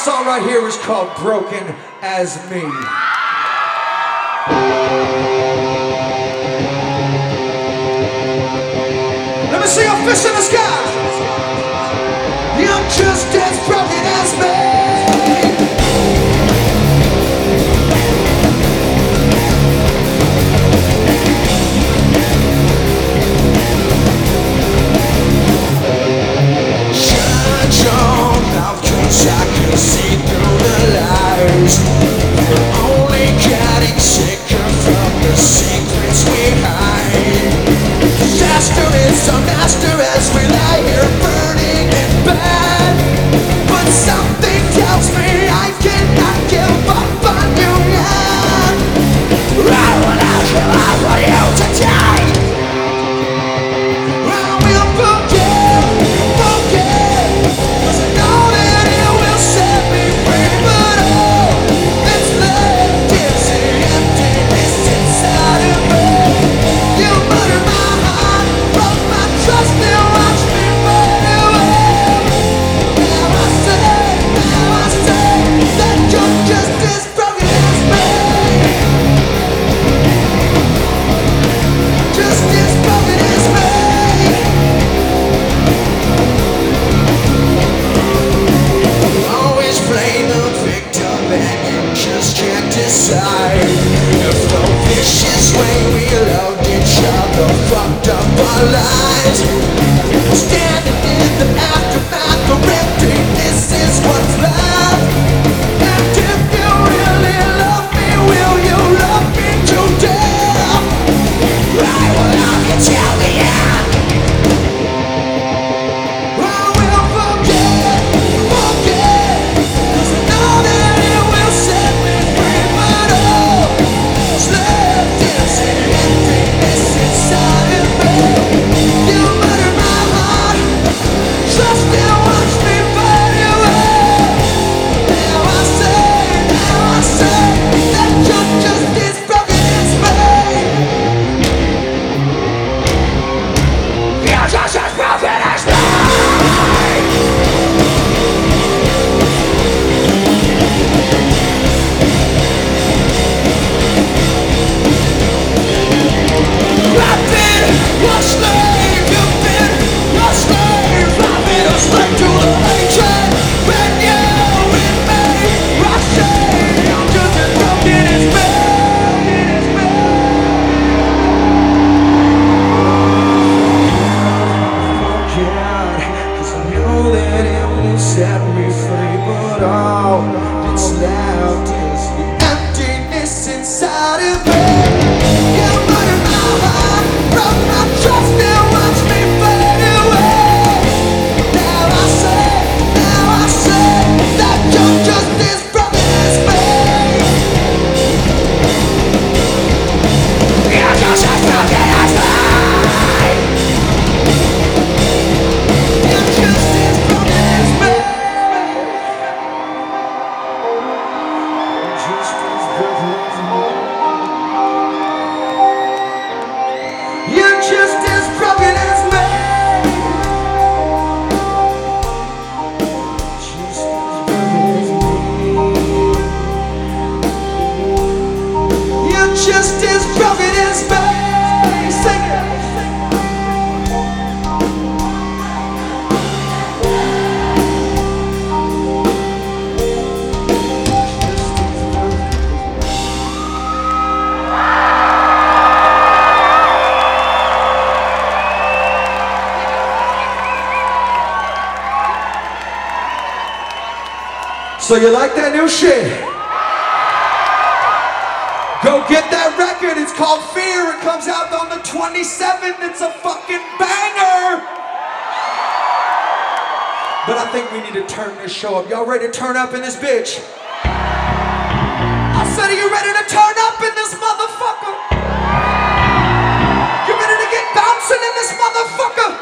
song right here is called Broken as Me. Let me see your fist in the sky. You're just as broken as me. Shut your mouth, 'cause I can see through the lies. We're only getting sicker from the secrets we hide. Disaster is our master as we lie here burning in bed. But something tells me I cannot give up on you yet. I wanna kill up on you today. I will forget, 'cause I know that it will set me free. But all that's left is the emptiness inside of me. You murdered my heart, broke my trust, and watched me burn away. Now I say that you're just as broken as me. Just as broken as me. Always play the victim and you just can't decide. If the vicious way we loved each other fucked up our lives. Standing in the aftermath of emptiness is what's left. And if you really love me, will you love me to death? I will love you till the end. I will forget, 'cause I know that it will set me free. But all that's left is the emptiness inside of me. You murdered my heart, trust and watch me burn away. Now I say that you're just as broken as me. You're just as broken as me. I've been your slave, you've been your slave. I've been a slave to the hatred. When you and me are shared, you're just as broken as me. Forget, 'cause I know that it will set me free. But all that's left is the emptiness inside of me. You murdered my heart, broke my trust, and watched me burn away. Now I say that you're just as broken as me. You're just as broken as me. You're just as broken as me. Just as broken as me. You're just as broken as me. Just as broken as me. You're just as broken as me. Sing it. So you like that new shit? Go get that record. It's called Fear. It comes out on the 27th. It's a fucking banger. But I think we need to turn this show up. Y'all ready to turn up in this bitch? I said, are you ready to turn up in this motherfucker? You ready to get bouncing in this motherfucker?